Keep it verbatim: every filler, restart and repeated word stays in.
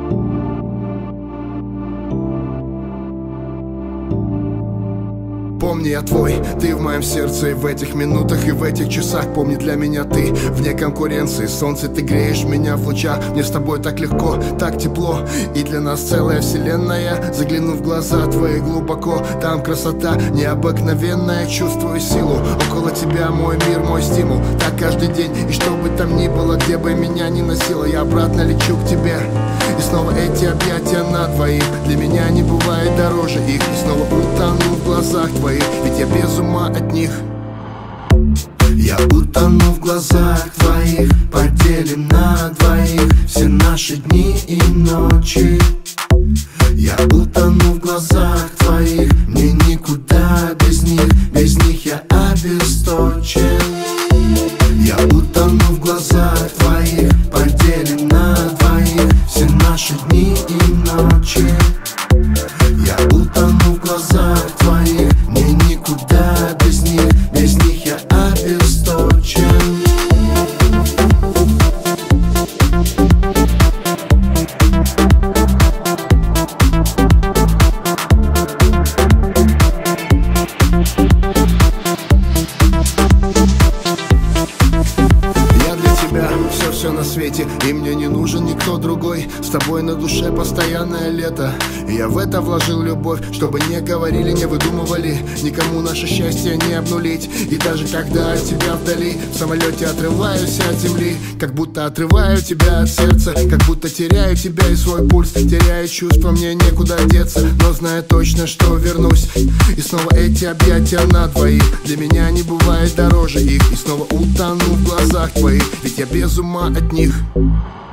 Помни, я твой, ты в моем сердце. И в этих минутах, и в этих часах. Помни, для меня ты вне конкуренции. Солнце, ты греешь меня в лучах. Мне с тобой так легко, так тепло. И для нас целая вселенная. Загляну в глаза твои глубоко. Там красота необыкновенная. Чувствую силу, около тебя мой мир, мой стимул. Так каждый день, и что бы там ни было, где бы меня ни носило, я обратно лечу к тебе. И снова эти объятия на двоих. Для меня не бывает дороже их. И снова утону в глазах твоих, ведь я без ума от них. Я утону в глазах твоих, поделим на двоих все наши дни и ночи. Я утону в глазах твоих, мне никуда без них, без них я обесточен. Я утону в глазах твоих, поделим на двоих все наши дни и ночи. Я утону в глазах твоих, мне никуда без них, без них я обесточен. Все на свете, и мне не нужен никто другой. С тобой на душе постоянное лето, и я в это вложил любовь. Чтобы не говорили, не выдумывали, никому наше счастье не обнулить. И даже когда от тебя вдали, в самолете отрываюсь от земли, как будто отрываю тебя от сердца, как будто теряю тебя и свой пульс. Теряю чувства, мне некуда деться, но знаю точно, что вернусь. И снова эти объятия на двоих, для меня не бывает дороже их. И снова утону в глазах твоих, ведь я без ума от них.